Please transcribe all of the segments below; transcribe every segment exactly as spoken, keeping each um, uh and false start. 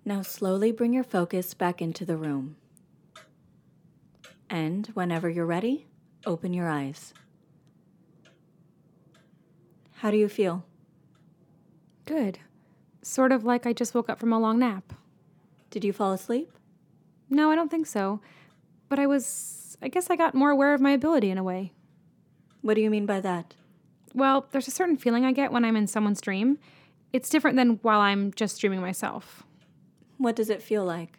Now slowly bring your focus back into the room. And whenever you're ready, open your eyes. How do you feel? Good. Sort of like I just woke up from a long nap. Did you fall asleep? No, I don't think so. But I was, I guess I got more aware of my ability in a way. What do you mean by that? Well, there's a certain feeling I get when I'm in someone's dream. It's different than while I'm just dreaming myself. What does it feel like?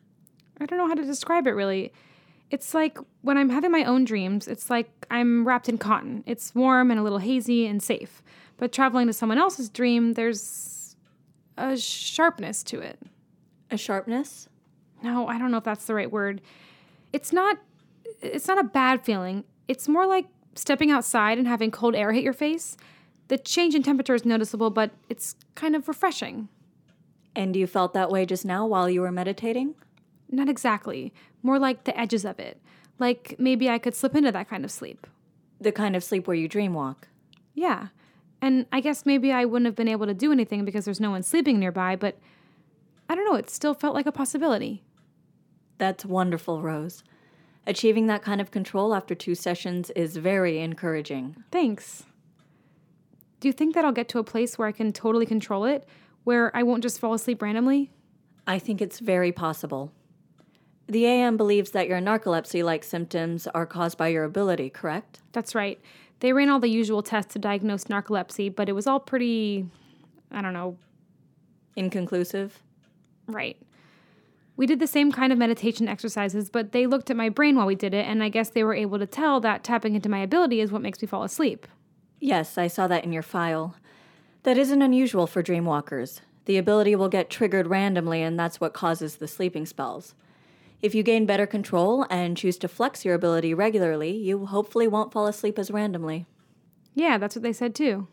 I don't know how to describe it really. It's like when I'm having my own dreams, it's like I'm wrapped in cotton. It's warm and a little hazy and safe. But traveling to someone else's dream, there's a sharpness to it. A sharpness? No, I don't know if that's the right word. It's not it's not a bad feeling. It's more like stepping outside and having cold air hit your face. The change in temperature is noticeable, but it's kind of refreshing. And you felt that way just now while you were meditating? Not exactly. More like the edges of it. Like maybe I could slip into that kind of sleep. The kind of sleep where you dream walk. Yeah. And I guess maybe I wouldn't have been able to do anything because there's no one sleeping nearby, but I don't know, it still felt like a possibility. That's wonderful, Rose. Achieving that kind of control after two sessions is very encouraging. Thanks. Do you think that I'll get to a place where I can totally control it, where I won't just fall asleep randomly? I think it's very possible. The A M believes that your narcolepsy-like symptoms are caused by your ability, correct? That's right. They ran all the usual tests to diagnose narcolepsy, but it was all pretty, I don't know. Inconclusive? Right. We did the same kind of meditation exercises, but they looked at my brain while we did it, and I guess they were able to tell that tapping into my ability is what makes me fall asleep. Yes, I saw that in your file. That isn't unusual for dreamwalkers. The ability will get triggered randomly, and that's what causes the sleeping spells. If you gain better control and choose to flex your ability regularly, you hopefully won't fall asleep as randomly. Yeah, that's what they said too.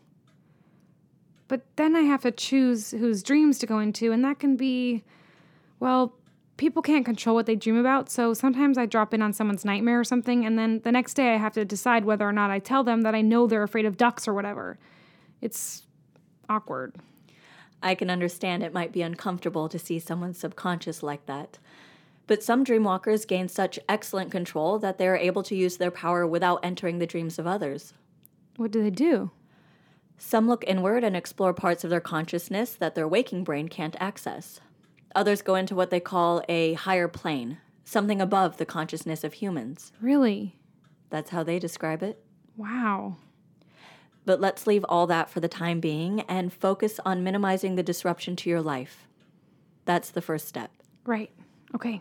But then I have to choose whose dreams to go into, and that can be, well, people can't control what they dream about, so sometimes I drop in on someone's nightmare or something, and then the next day I have to decide whether or not I tell them that I know they're afraid of ducks or whatever. It's awkward. I can understand it might be uncomfortable to see someone's subconscious like that. But some dreamwalkers gain such excellent control that they are able to use their power without entering the dreams of others. What do they do? Some look inward and explore parts of their consciousness that their waking brain can't access. Others go into what they call a higher plane, something above the consciousness of humans. Really? That's how they describe it. Wow. But let's leave all that for the time being and focus on minimizing the disruption to your life. That's the first step. Right. Okay.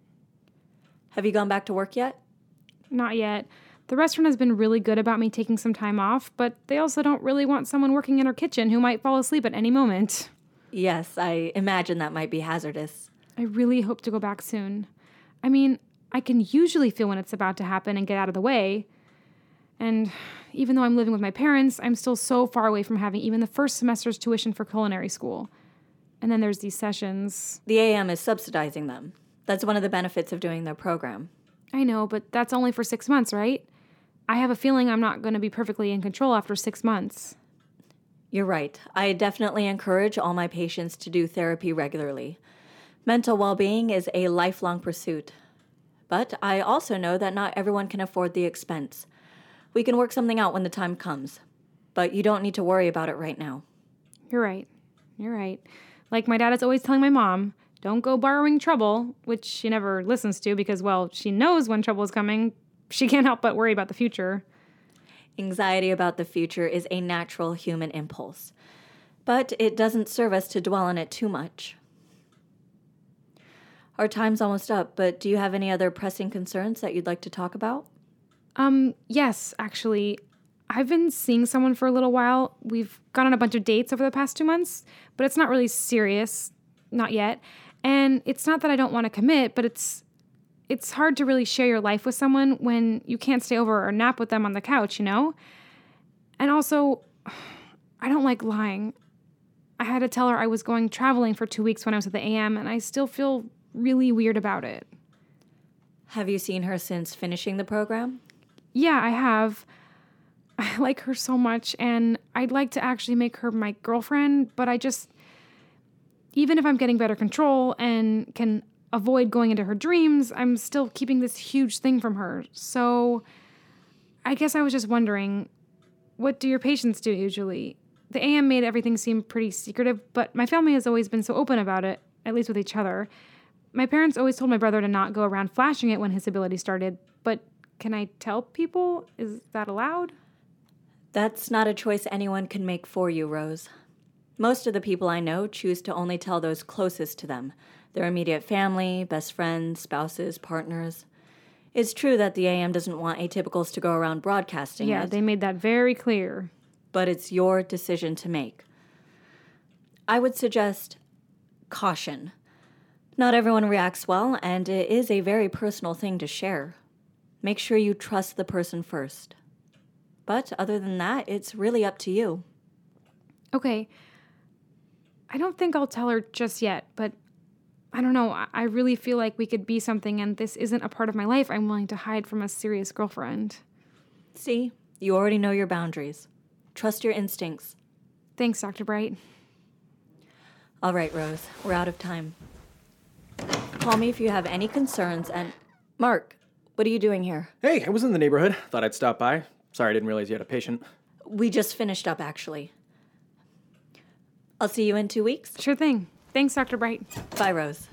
Have you gone back to work yet? Not yet. The restaurant has been really good about me taking some time off, but they also don't really want someone working in our kitchen who might fall asleep at any moment. Yes, I imagine that might be hazardous. I really hope to go back soon. I mean, I can usually feel when it's about to happen and get out of the way. And even though I'm living with my parents, I'm still so far away from having even the first semester's tuition for culinary school. And then there's these sessions. The A M is subsidizing them. That's one of the benefits of doing their program. I know, but that's only for six months, right? I have a feeling I'm not going to be perfectly in control after six months. You're right. I definitely encourage all my patients to do therapy regularly. Mental well-being is a lifelong pursuit. But I also know that not everyone can afford the expense. We can work something out when the time comes. But you don't need to worry about it right now. You're right. You're right. Like my dad is always telling my mom, don't go borrowing trouble, which she never listens to because, well, she knows when trouble is coming. She can't help but worry about the future. Anxiety about the future is a natural human impulse. But it doesn't serve us to dwell on it too much. Our time's almost up, but do you have any other pressing concerns that you'd like to talk about? Um, yes, actually. I've been seeing someone for a little while. We've gone on a bunch of dates over the past two months, but it's not really serious. Not yet. And it's not that I don't want to commit, but it's it's hard to really share your life with someone when you can't stay over or nap with them on the couch, you know? And also, I don't like lying. I had to tell her I was going traveling for two weeks when I was at the A M, and I still feel really weird about it. Have you seen her since finishing the program? Yeah, I have. I like her so much, and I'd like to actually make her my girlfriend, but I just... even if I'm getting better control and can avoid going into her dreams, I'm still keeping this huge thing from her. So I guess I was just wondering, what do your patients do usually? The A M made everything seem pretty secretive, but my family has always been so open about it, at least with each other. My parents always told my brother to not go around flashing it when his ability started, but can I tell people? Is that allowed? That's not a choice anyone can make for you, Rose. Most of the people I know choose to only tell those closest to them, their immediate family, best friends, spouses, partners. It's true that the A M doesn't want atypicals to go around broadcasting Yeah, it, they made that very clear. but it's your decision to make. I would suggest caution. Not everyone reacts well, and it is a very personal thing to share. Make sure you trust the person first. But other than that, it's really up to you. Okay. I don't think I'll tell her just yet, but I don't know. I- I really feel like we could be something, and this isn't a part of my life I'm willing to hide from a serious girlfriend. See, you already know your boundaries. Trust your instincts. Thanks, Doctor Bright. All right, Rose, we're out of time. Call me if you have any concerns, and... Mark, what are you doing here? Hey, I was in the neighborhood. Thought I'd stop by. Sorry, I didn't realize you had a patient. We just finished up, actually. I'll see you in two weeks. Sure thing. Thanks, Doctor Bright. Bye, Rose.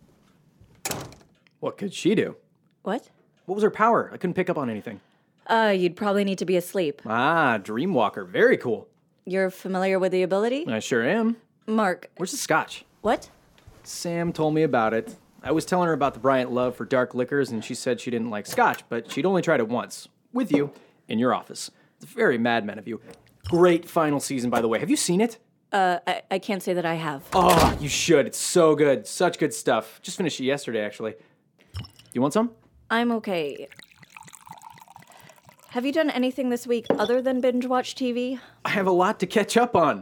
What could she do? What? What was her power? I couldn't pick up on anything. Uh, you'd probably need to be asleep. Ah, Dreamwalker. Very cool. You're familiar with the ability? I sure am. Mark, Where's the scotch? what? Sam told me about it. I was telling her about the Bryant love for dark liquors, and she said she didn't like scotch, but she'd only tried it once. With you, in your office. It's very Mad Men of you. Great final season, by the way. Have you seen it? Uh, I, I can't say that I have. Oh, you should. It's so good. Such good stuff. Just finished it yesterday, actually. You want some? I'm okay. Have you done anything this week other than binge watch T V? I have a lot to catch up on.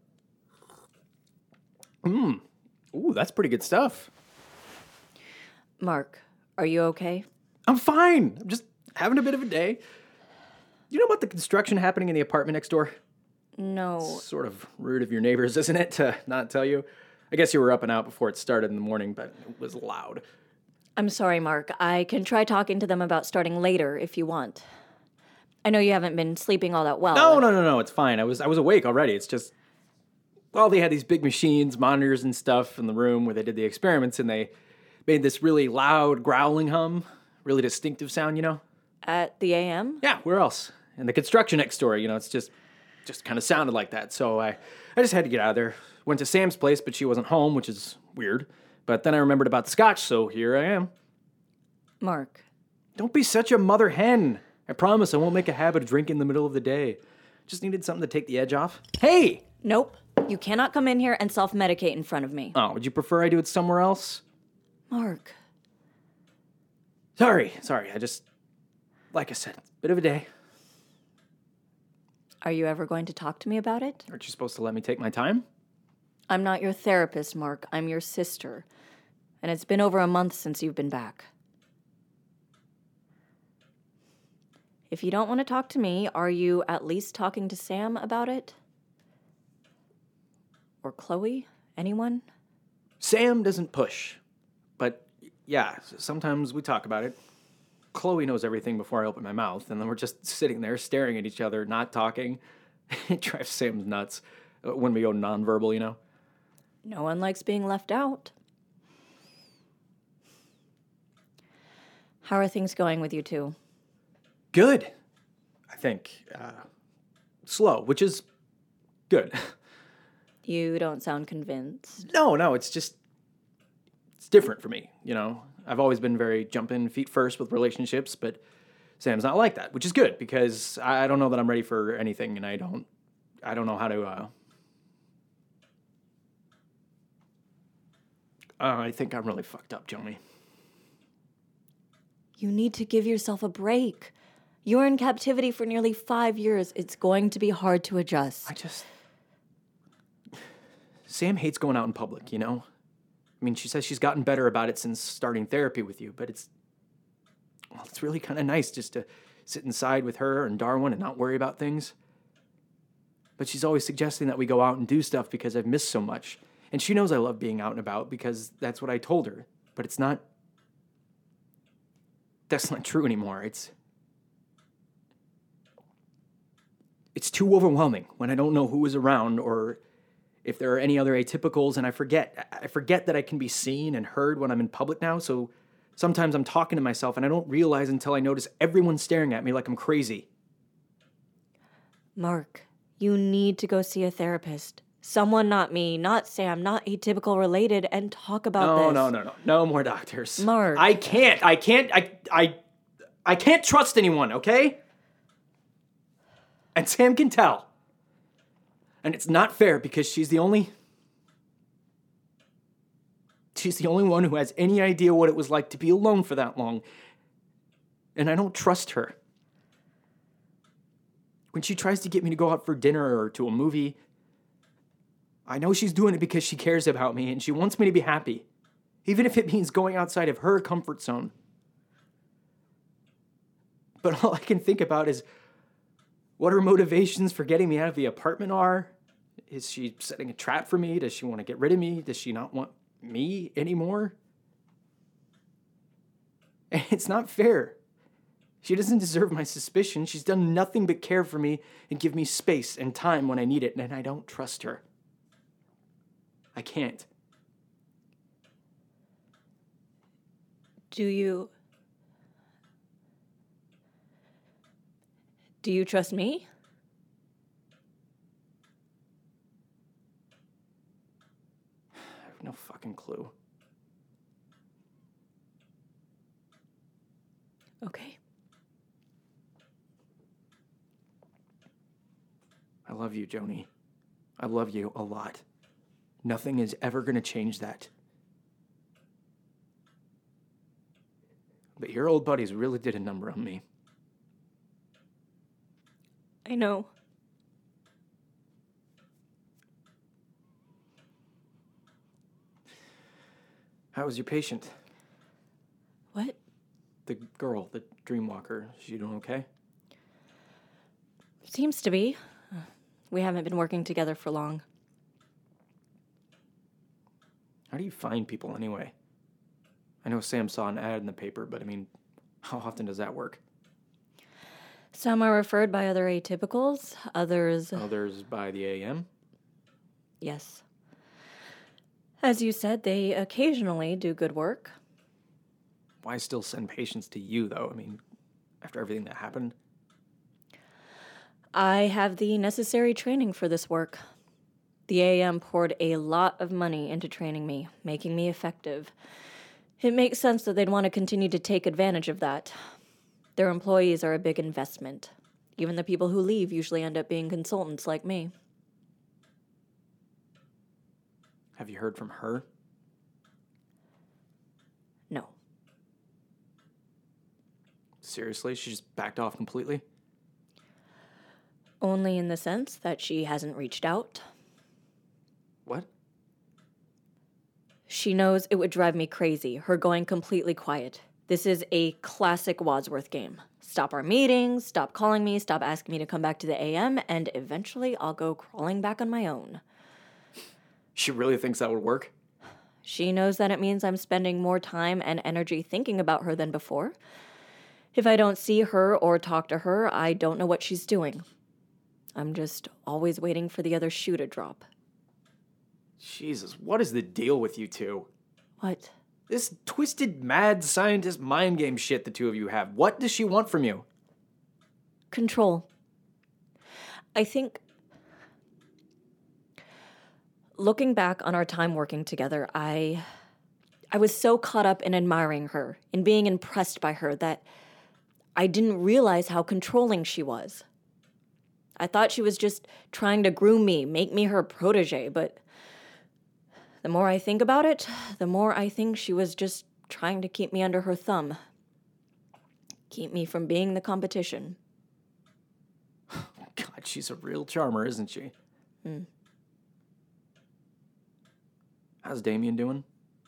Mmm. Ooh, that's pretty good stuff. Mark, are you okay? I'm fine. I'm just having a bit of a day. You know about the construction happening in the apartment next door? No. Sort of rude of your neighbors, isn't it, to not tell you? I guess you were up and out before it started in the morning, but it was loud. I'm sorry, Mark. I can try talking to them about starting later if you want. I know you haven't been sleeping all that well. No, no, no, no. It's fine. I was I was awake already. It's just, well, they had these big machines, monitors and stuff in the room where they did the experiments, and they made this really loud growling hum, really distinctive sound, you know? At the A M? Yeah, where else? And the construction next door, you know, it's just just kind of sounded like that. So I, I just had to get out of there. Went to Sam's place, but she wasn't home, which is weird. But then I remembered about the scotch, so here I am. Mark. Don't be such a mother hen. I promise I won't make a habit of drinking in the middle of the day. Just needed something to take the edge off. Hey! Nope. You cannot come in here and self-medicate in front of me. Oh, would you prefer I do it somewhere else? Mark. Sorry, sorry. I just, like I said, bit of a day. Are you ever going to talk to me about it? Aren't you supposed to let me take my time? I'm not your therapist, Mark. I'm your sister. And it's been over a month since you've been back. If you don't want to talk to me, are you at least talking to Sam about it? Or Chloe? Anyone? Sam doesn't push. But, yeah, sometimes we talk about it. Chloe knows everything before I open my mouth, and then we're just sitting there staring at each other, not talking. It drives Sam nuts when we go nonverbal, you know? No one likes being left out. How are things going with you two? Good, I think. Uh, slow, which is good. You don't sound convinced. No, no, it's just, it's different for me, you know? I've always been very jump in feet first with relationships, but Sam's not like that, which is good because I don't know that I'm ready for anything, and I don't, I don't know how to, uh, uh I think I'm really fucked up, Joni. You need to give yourself a break. You were in captivity for nearly five years. It's going to be hard to adjust. I just, Sam hates going out in public, you know? I mean, she says she's gotten better about it since starting therapy with you, but it's, well, it's really kind of nice just to sit inside with her and Darwin and not worry about things. But she's always suggesting that we go out and do stuff because I've missed so much. And she knows I love being out and about because that's what I told her. But it's not... That's not true anymore. It's... It's too overwhelming when I don't know who is around or if there are any other atypicals, and I forget. I forget that I can be seen and heard when I'm in public now, so sometimes I'm talking to myself and I don't realize until I notice everyone staring at me like I'm crazy. Mark, you need to go see a therapist. Someone, not me, not Sam, not atypical related, and talk about No, this. no, no, no. No more doctors. Mark. I can't. I can't. I, I, I can't trust anyone, okay? And Sam can tell. And it's not fair because she's the only... She's the only one who has any idea what it was like to be alone for that long. And I don't trust her. When she tries to get me to go out for dinner or to a movie, I know she's doing it because she cares about me and she wants me to be happy, even if it means going outside of her comfort zone. But all I can think about is what her motivations for getting me out of the apartment are. Is she setting a trap for me? Does she want to get rid of me? Does she not want me anymore? And it's not fair. She doesn't deserve my suspicion. She's done nothing but care for me and give me space and time when I need it, and I don't trust her. I can't. Do you... Do you trust me? I have no fucking clue. Okay. I love you, Joni. I love you a lot. Nothing is ever going to change that. But your old buddies really did a number on me. I know. How was your patient? What? The girl, the dreamwalker. Is she doing okay? Seems to be. We haven't been working together for long. How do you find people anyway? I know Sam saw an ad in the paper, but I mean, how often does that work? Some are referred by other atypicals, others... Others by the A M? Yes. As you said, they occasionally do good work. Why still send patients to you, though? I mean, after everything that happened? I have the necessary training for this work. The A M poured a lot of money into training me, making me effective. It makes sense that they'd want to continue to take advantage of that. Their employees are a big investment. Even the people who leave usually end up being consultants like me. Have you heard from her? No. Seriously? She just backed off completely? Only in the sense that she hasn't reached out. What? She knows it would drive me crazy, her going completely quiet. This is a classic Wadsworth game. Stop our meetings, stop calling me, stop asking me to come back to the A M, and eventually I'll go crawling back on my own. She really thinks that would work? She knows that it means I'm spending more time and energy thinking about her than before. If I don't see her or talk to her, I don't know what she's doing. I'm just always waiting for the other shoe to drop. Jesus, what is the deal with you two? What? This twisted, mad scientist mind game shit the two of you have. What does she want from you? Control. I think... Looking back on our time working together, I... I was so caught up in admiring her, in being impressed by her, that I didn't realize how controlling she was. I thought she was just trying to groom me, make me her protege, but the more I think about it, the more I think she was just trying to keep me under her thumb. Keep me from being the competition. God, she's a real charmer, isn't she? Hmm. How's Damien doing?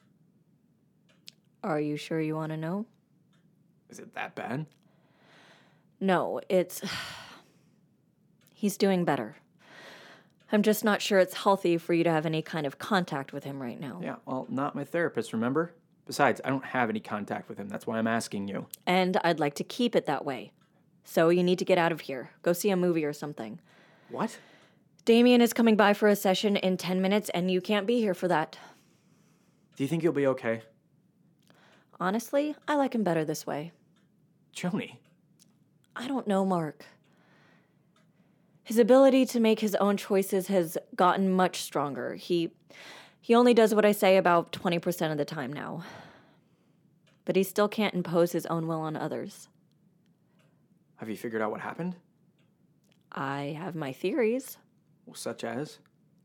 Are you sure you want to know? Is it that bad? No, it's... He's doing better. I'm just not sure it's healthy for you to have any kind of contact with him right now. Yeah, well, not my therapist, remember? Besides, I don't have any contact with him. That's why I'm asking you. And I'd like to keep it that way. So you need to get out of here. Go see a movie or something. What? Damien is coming by for a session in ten minutes, and you can't be here for that. Do you think you'll be okay? Honestly, I like him better this way. Joni. I don't know, Mark. His ability to make his own choices has gotten much stronger. He he only does what I say about twenty percent of the time now. But he still can't impose his own will on others. Have you figured out what happened? I have my theories. Well, such as?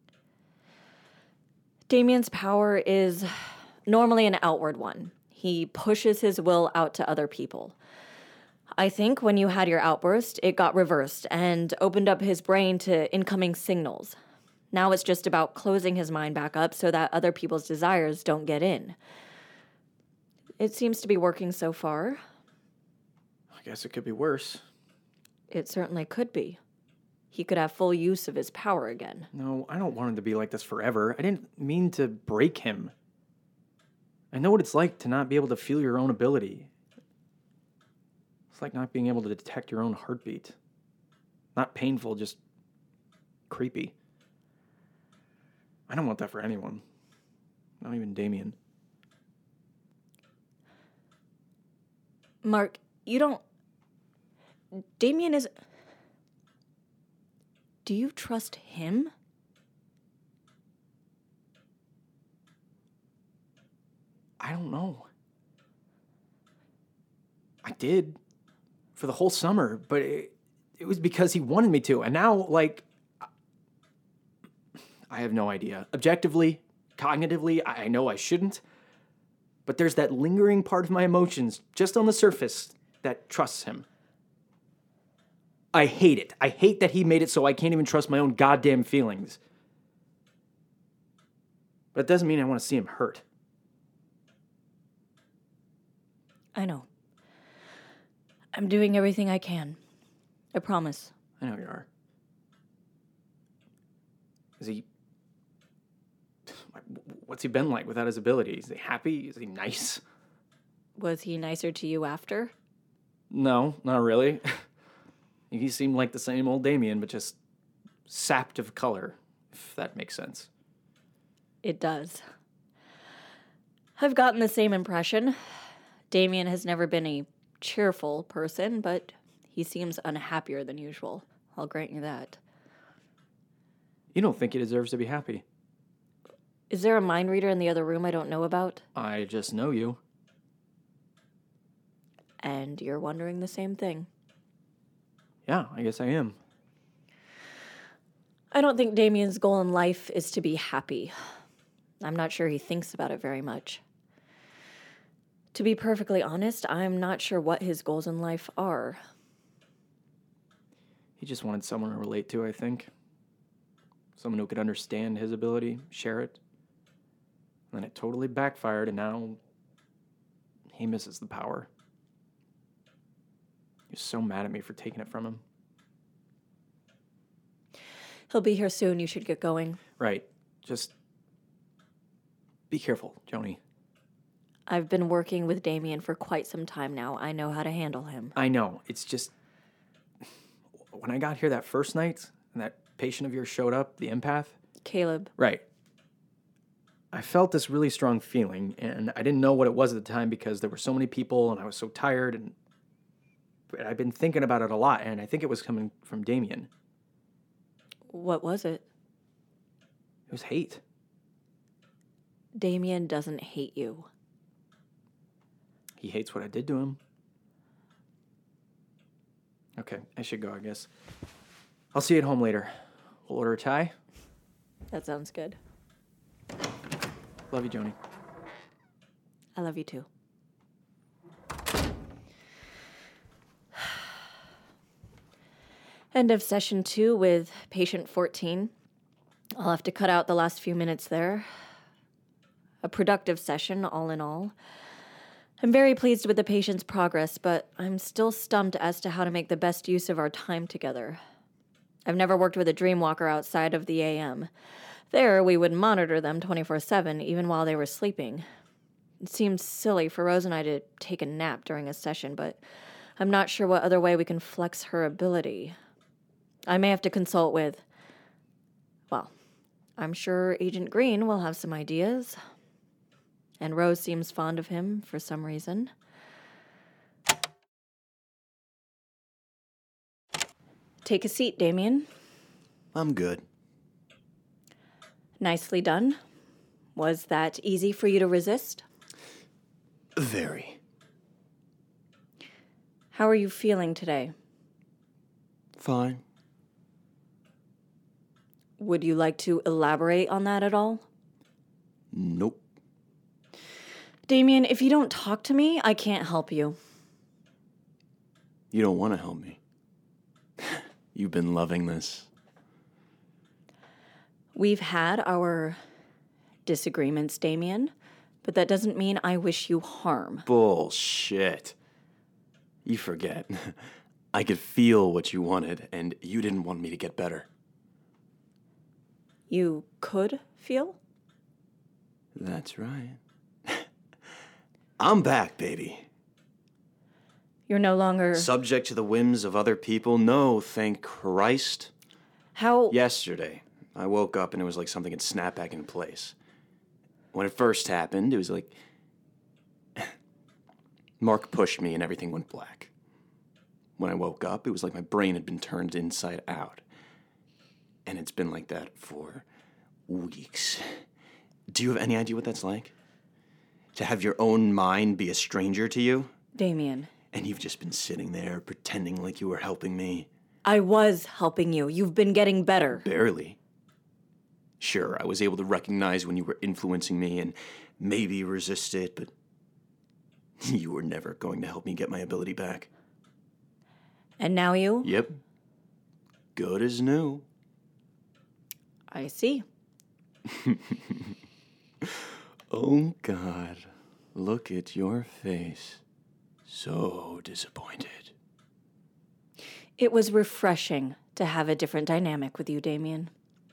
Damien's power is normally an outward one. He pushes his will out to other people. I think when you had your outburst, it got reversed and opened up his brain to incoming signals. Now it's just about closing his mind back up so that other people's desires don't get in. It seems to be working so far. I guess it could be worse. It certainly could be. He could have full use of his power again. No, I don't want him to be like this forever. I didn't mean to break him. I know what it's like to not be able to feel your own ability. It's like not being able to detect your own heartbeat. Not painful, just creepy. I don't want that for anyone. Not even Damien. Mark, you don't... Damien is... Do you trust him? I don't know. I did. For the whole summer, but it, it was because he wanted me to. And now, like, I have no idea. Objectively, cognitively, I know I shouldn't. But there's that lingering part of my emotions, just on the surface, that trusts him. I hate it. I hate that he made it so I can't even trust my own goddamn feelings. But it doesn't mean I want to see him hurt. I know. I'm doing everything I can. I promise. I know you are. Is he... What's he been like without his abilities? Is he happy? Is he nice? Was he nicer to you after? No, not really. He seemed like the same old Damien, but just sapped of color, if that makes sense. It does. I've gotten the same impression. Damien has never been a cheerful person, but he seems unhappier than usual. I'll grant you that. You don't think he deserves to be happy? Is there a mind reader in the other room I don't know about? I just know you. And you're wondering the same thing. Yeah, I guess I am. I don't think Damien's goal in life is to be happy. I'm not sure he thinks about it very much. To be perfectly honest, I'm not sure what his goals in life are. He just wanted someone to relate to, I think. Someone who could understand his ability, share it. And then it totally backfired, and now he misses the power. He's so mad at me for taking it from him. He'll be here soon. You should get going. Right. Just be careful, Joni. I've been working with Damien for quite some time now. I know how to handle him. I know. It's just... When I got here that first night, and that patient of yours showed up, the empath... Caleb. Right. I felt this really strong feeling, and I didn't know what it was at the time because there were so many people, and I was so tired, and I've been thinking about it a lot, and I think it was coming from Damien. What was it? It was hate. Damien doesn't hate you. He hates what I did to him. Okay, I should go, I guess. I'll see you at home later. We'll order a Thai. That sounds good. Love you, Joni. I love you too. End of session two with patient fourteen. I'll have to cut out the last few minutes there. A productive session, all in all. I'm very pleased with the patient's progress, but I'm still stumped as to how to make the best use of our time together. I've never worked with a dreamwalker outside of the A M. There, we would monitor them twenty-four seven, even while they were sleeping. It seems silly for Rose and I to take a nap during a session, but I'm not sure what other way we can flex her ability. I may have to consult with... Well, I'm sure Agent Green will have some ideas. And Rose seems fond of him for some reason. Take a seat, Damien. I'm good. Nicely done. Was that easy for you to resist? Very. How are you feeling today? Fine. Would you like to elaborate on that at all? Nope. Damien, if you don't talk to me, I can't help you. You don't want to help me. You've been loving this. We've had our disagreements, Damien, but that doesn't mean I wish you harm. Bullshit. You forget. I could feel what you wanted, and you didn't want me to get better. You could feel? That's right. I'm back, baby. You're no longer... Subject to the whims of other people? No, thank Christ. How... Yesterday, I woke up and it was like something had snapped back into place. When it first happened, it was like... Mark pushed me and everything went black. When I woke up, it was like my brain had been turned inside out. And it's been like that for weeks. Do you have any idea what that's like? To have your own mind be a stranger to you? Damien. And you've just been sitting there pretending like you were helping me. I was helping you. You've been getting better. Barely. Sure, I was able to recognize when you were influencing me and maybe resist it, but you were never going to help me get my ability back. And now you? Yep. Good as new. I see. Oh, God. Look at your face. So disappointed. It was refreshing to have a different dynamic with you, Damien.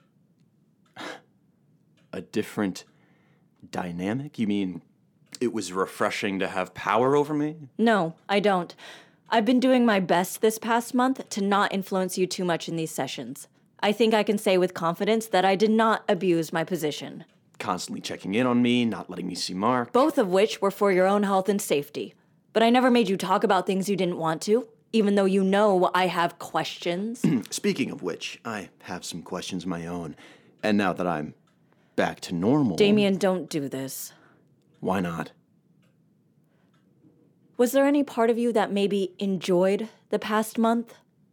A different dynamic? You mean it was refreshing to have power over me? No, I don't. I've been doing my best this past month to not influence you too much in these sessions. I think I can say with confidence that I did not abuse my position. Constantly checking in on me, not letting me see Mark. Both of which were for your own health and safety. But I never made you talk about things you didn't want to, even though you know I have questions. Speaking of which, I have some questions of my own. And now that I'm back to normal... Damien, don't do this. Why not? Was there any part of you that maybe enjoyed the past month?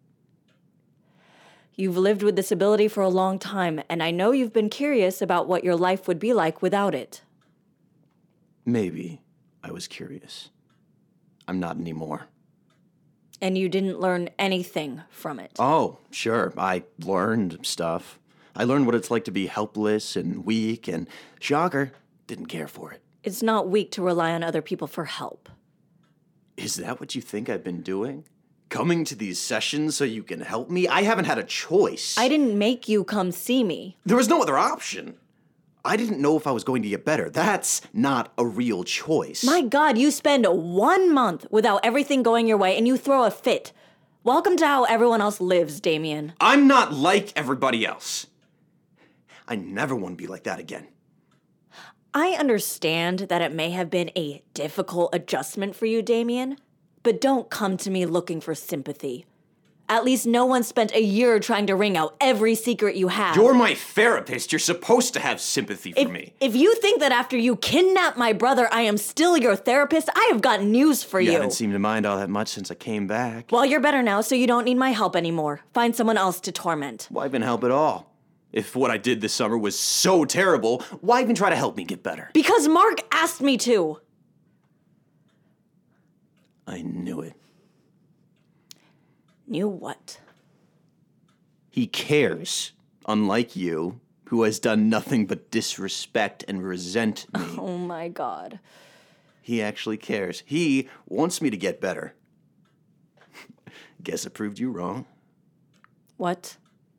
You've lived with this ability for a long time, and I know you've been curious about what your life would be like without it. Maybe I was curious. I'm not anymore. And you didn't learn anything from it. Oh, sure. I learned stuff. I learned what it's like to be helpless and weak, and shocker, didn't care for it. It's not weak to rely on other people for help. Is that what you think I've been doing? Coming to these sessions so you can help me? I haven't had a choice. I didn't make you come see me. There was no other option. I didn't know if I was going to get better. That's not a real choice. My God, you spend one month without everything going your way and you throw a fit. Welcome to how everyone else lives, Damien. I'm not like everybody else. I never want to be like that again. I understand that it may have been a difficult adjustment for you, Damien, but don't come to me looking for sympathy. At least no one spent a year trying to wring out every secret you have. You're my therapist. You're supposed to have sympathy for if, me. If you think that after you kidnapped my brother, I am still your therapist, I have got news for you. You haven't seemed to mind all that much since I came back. Well, you're better now, so you don't need my help anymore. Find someone else to torment. Why even help at all? If what I did this summer was so terrible, why even try to help me get better? Because Mark asked me to. I knew it. Knew what? He cares, unlike you, who has done nothing but disrespect and resent me. Oh my God. He actually cares. He wants me to get better. Guess I proved you wrong. What?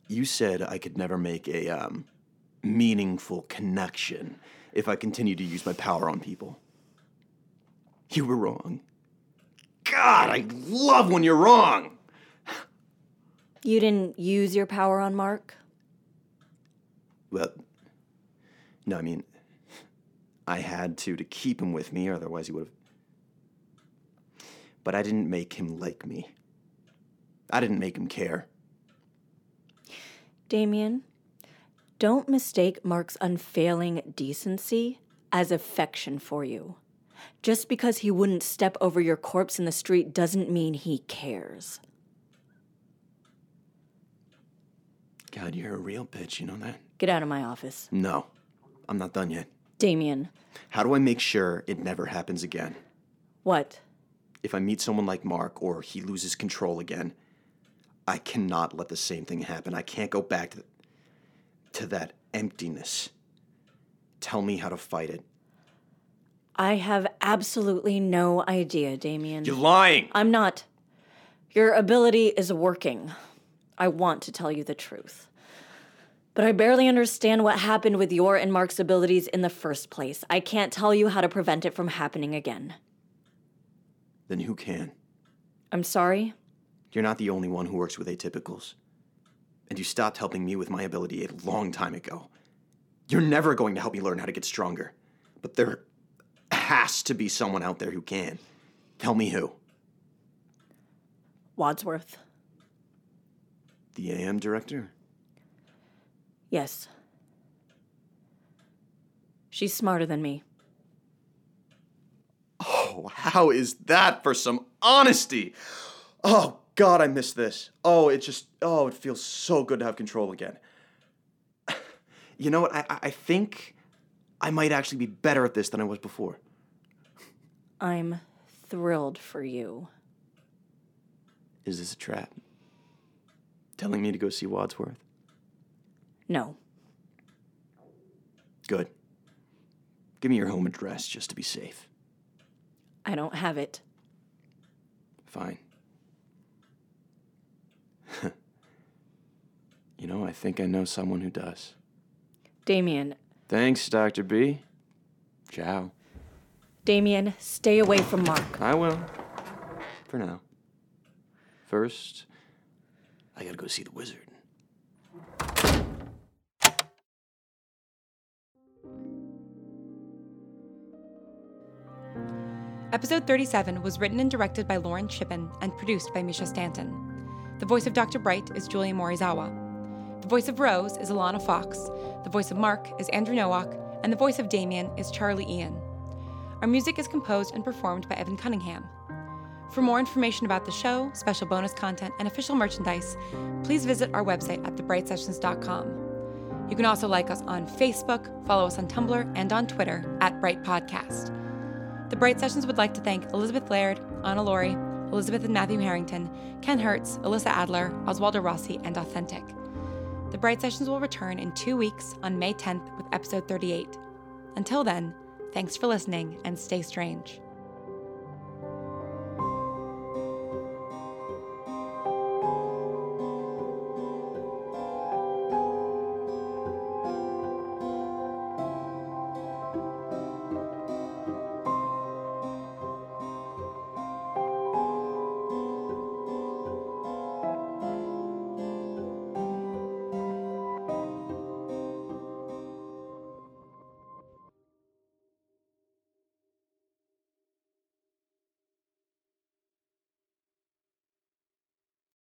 You said I could never make a um, meaningful connection if I continued to use my power on people. You were wrong. God, I love when you're wrong. You didn't use your power on Mark? Well, no, I mean, I had to to keep him with me, or otherwise he would have. But I didn't make him like me. I didn't make him care. Damien, don't mistake Mark's unfailing decency as affection for you. Just because he wouldn't step over your corpse in the street doesn't mean he cares. God, you're a real bitch, you know that? Get out of my office. No, I'm not done yet. Damien. How do I make sure it never happens again? What? If I meet someone like Mark or he loses control again, I cannot let the same thing happen. I can't go back to, to that emptiness. Tell me how to fight it. I have absolutely no idea, Damien. You're lying! I'm not. Your ability is working. I want to tell you the truth. But I barely understand what happened with your and Mark's abilities in the first place. I can't tell you how to prevent it from happening again. Then who can? I'm sorry? You're not the only one who works with atypicals. And you stopped helping me with my ability a long time ago. You're never going to help me learn how to get stronger. But there has to be someone out there who can. Tell me who. Wadsworth. The A M director? Yes. She's smarter than me. Oh, how is that for some honesty? Oh, God, I miss this. Oh, it just, oh, it feels so good to have control again. You know what? I, I think I might actually be better at this than I was before. I'm thrilled for you. Is this a trap? Telling me to go see Wadsworth? No. Good. Give me your home address just to be safe. I don't have it. Fine. You know, I think I know someone who does. Damien. Thanks, Doctor B. Ciao. Damien, stay away from Mark. I will. For now. First, I gotta go see the wizard. Episode thirty-seven was written and directed by Lauren Shippen and produced by Misha Stanton. The voice of Doctor Bright is Julia Morizawa. The voice of Rose is Alana Fox. The voice of Mark is Andrew Nowak. And the voice of Damien is Charlie Ian. Our music is composed and performed by Evan Cunningham. For more information about the show, special bonus content, and official merchandise, please visit our website at the bright sessions dot com. You can also like us on Facebook, follow us on Tumblr, and on Twitter at Bright Podcast. The Bright Sessions would like to thank Elizabeth Laird, Anna Laurie, Elizabeth and Matthew Harrington, Ken Hertz, Alyssa Adler, Oswaldo Rossi, and Authentic. The Bright Sessions will return in two weeks on May tenth with episode thirty-eight. Until then, thanks for listening and stay strange.